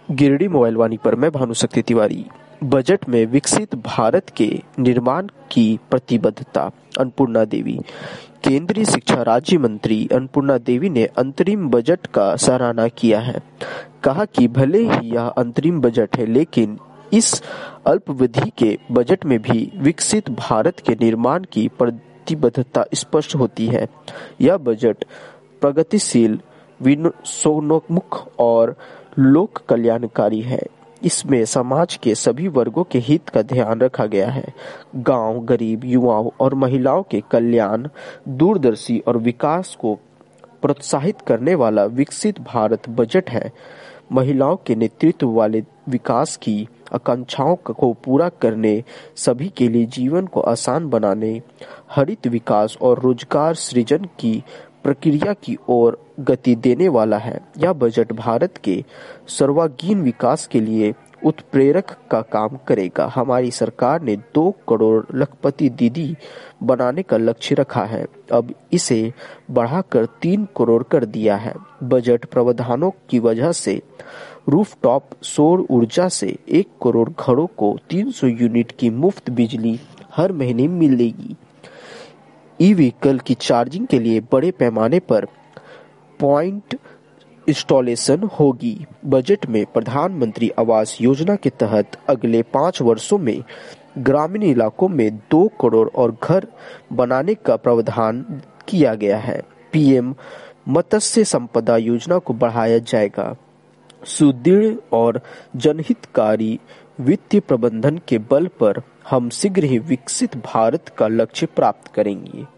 गिरडी mobile वाणी पर मैं भानुशक्ति Tiwari. Budget में विकसित भारत के निर्माण की प्रतिबद्धता। अन्नपूर्णा देवी। केंद्रीय शिक्षा राज्य मंत्री अन्नपूर्णा देवी ने अंतरिम बजट का सराहना किया है। कहा कि भले ही यह अंतरिम बजट है, लेकिन इस अल्पावधि के बजट में भी विकसित भारत के निर्माण की प्रतिबद्धता स्पष्ट होती है। यह बजट प्रगतिशील, विकासोन्मुख और लोक कल्याणकारी है। इसमें समाज के सभी वर्गों के हित का ध्यान रखा गया है। गांव, गरीब, युवाओं और महिलाओं के कल्याण, दूरदर्शी और विकास को प्रोत्साहित करने वाला विकसित भारत बजट है। महिलाओं के नेतृत्व वाले विकास की आकांक्षाओं को पूरा करने, सभी के लिए जीवन को आसान बनाने, हरित विकास और रोजगार सृजन की प्रक्रिया की ओर गति देने वाला है। यह बजट भारत के सर्वांगीण विकास के लिए उत्प्रेरक का काम करेगा। हमारी सरकार ने 2 करोड़ लखपति दीदी बनाने का लक्ष्य रखा है। अब इसे बढ़ाकर 3 करोड़ कर दिया है। बजट प्रावधानों की वजह से रूफटॉप सौर ऊर्जा से 1 करोड़ घरों को 300 यूनिट की मुफ्त बिजली हर महीने मिलेगी। ई व्हीकल की चार्जिंग के लिए बड़े पैमाने पर पॉइंट इंस्टॉलेशन होगी। बजट में प्रधानमंत्री आवास योजना के तहत अगले 5 वर्षों में ग्रामीण इलाकों में 2 करोड़ और घर बनाने का प्रावधान किया गया है। पीएम मत्स्य संपदा योजना को बढ़ाया जाएगा। सुदृढ़ और जनहितकारी वित्तीय प्रबंधन के बल पर हम शीघ्र ही विकसित भारत का लक्ष्य प्राप्त करेंगे।